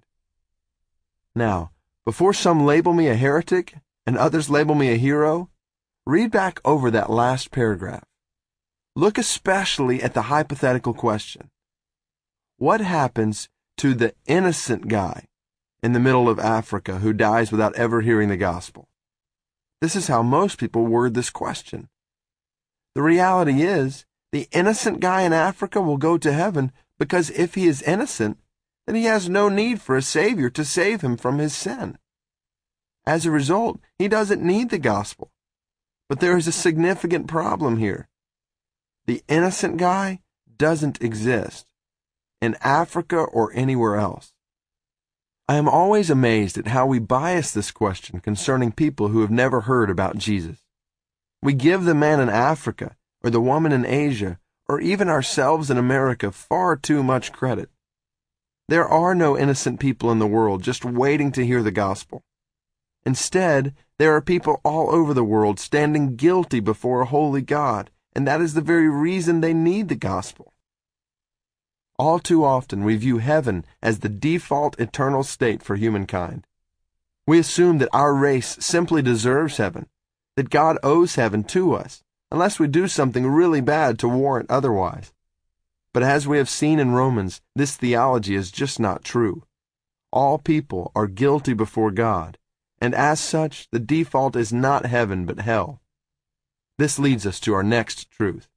Now, before some label me a heretic and others label me a hero, read back over that last paragraph. Look especially at the hypothetical question. What happens to the innocent guy in the middle of Africa who dies without ever hearing the gospel? This is how most people word this question. The reality is, the innocent guy in Africa will go to heaven because if he is innocent, then he has no need for a Savior to save him from his sin. As a result, he doesn't need the gospel. But there is a significant problem here. The innocent guy doesn't exist in Africa or anywhere else. I am always amazed at how we bias this question concerning people who have never heard about Jesus. We give the man in Africa, or the woman in Asia, or even ourselves in America far too much credit. There are no innocent people in the world just waiting to hear the gospel. Instead, there are people all over the world standing guilty before a holy God, and that is the very reason they need the gospel. All too often we view heaven as the default eternal state for humankind. We assume that our race simply deserves heaven, that God owes heaven to us, unless we do something really bad to warrant otherwise. But as we have seen in Romans, this theology is just not true. All people are guilty before God, and as such, the default is not heaven but hell. This leads us to our next truth.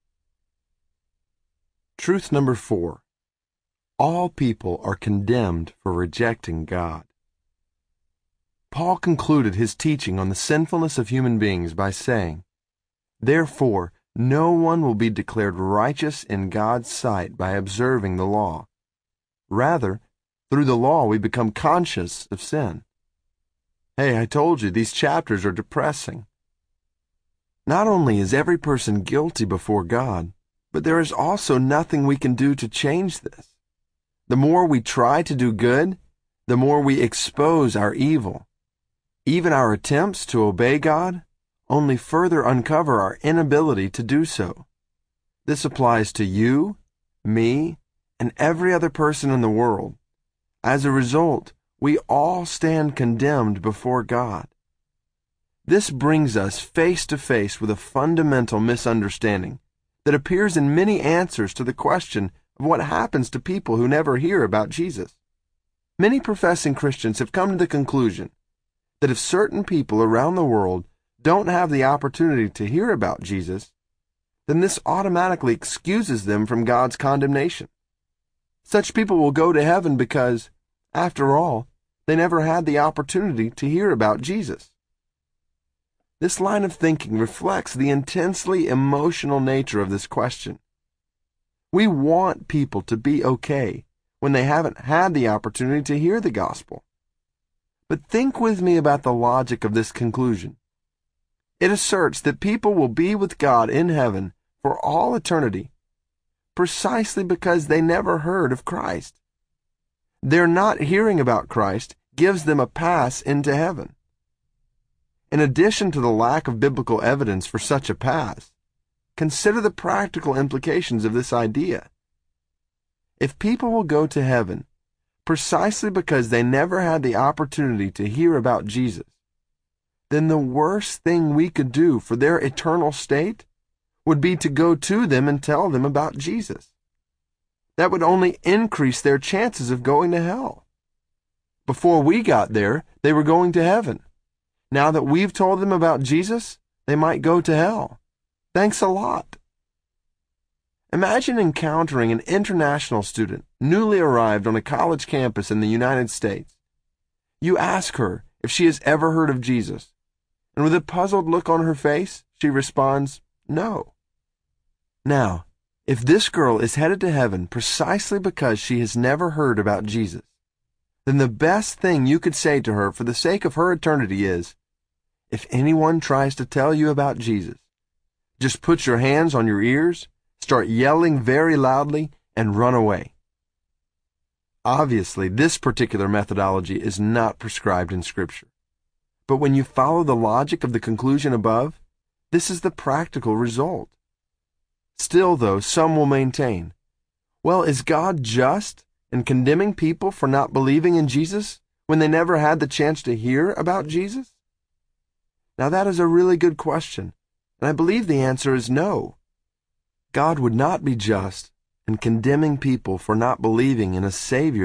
Truth number four. All people are condemned for rejecting God. Paul concluded his teaching on the sinfulness of human beings by saying, "Therefore, no one will be declared righteous in God's sight by observing the law. Rather, through the law we become conscious of sin." Hey, I told you, these chapters are depressing. Not only is every person guilty before God, but there is also nothing we can do to change this. The more we try to do good, the more we expose our evil. Even our attempts to obey God only further uncover our inability to do so. This applies to you, me, and every other person in the world. As a result, we all stand condemned before God. This brings us face to face with a fundamental misunderstanding that appears in many answers to the question of what happens to people who never hear about Jesus. Many professing Christians have come to the conclusion that if certain people around the world don't have the opportunity to hear about Jesus, then this automatically excuses them from God's condemnation. Such people will go to heaven because, after all, they never had the opportunity to hear about Jesus. This line of thinking reflects the intensely emotional nature of this question. We want people to be okay when they haven't had the opportunity to hear the gospel. But think with me about the logic of this conclusion. It asserts that people will be with God in heaven for all eternity precisely because they never heard of Christ. Their not hearing about Christ gives them a pass into heaven. In addition to the lack of biblical evidence for such a pass, consider the practical implications of this idea. If people will go to heaven precisely because they never had the opportunity to hear about Jesus, then the worst thing we could do for their eternal state would be to go to them and tell them about Jesus. That would only increase their chances of going to hell. Before we got there, they were going to heaven. Now that we've told them about Jesus, they might go to hell. Thanks a lot. Imagine encountering an international student newly arrived on a college campus in the United States. You ask her if she has ever heard of Jesus, and with a puzzled look on her face, she responds, "No." Now, if this girl is headed to heaven precisely because she has never heard about Jesus, then the best thing you could say to her for the sake of her eternity is, if anyone tries to tell you about Jesus, just put your hands on your ears, start yelling very loudly, and run away. Obviously, this particular methodology is not prescribed in Scripture. But when you follow the logic of the conclusion above, this is the practical result. Still, though, some will maintain, well, is God just in condemning people for not believing in Jesus when they never had the chance to hear about Jesus? Now, that is a really good question, and I believe the answer is no. God would not be just in condemning people for not believing in a Savior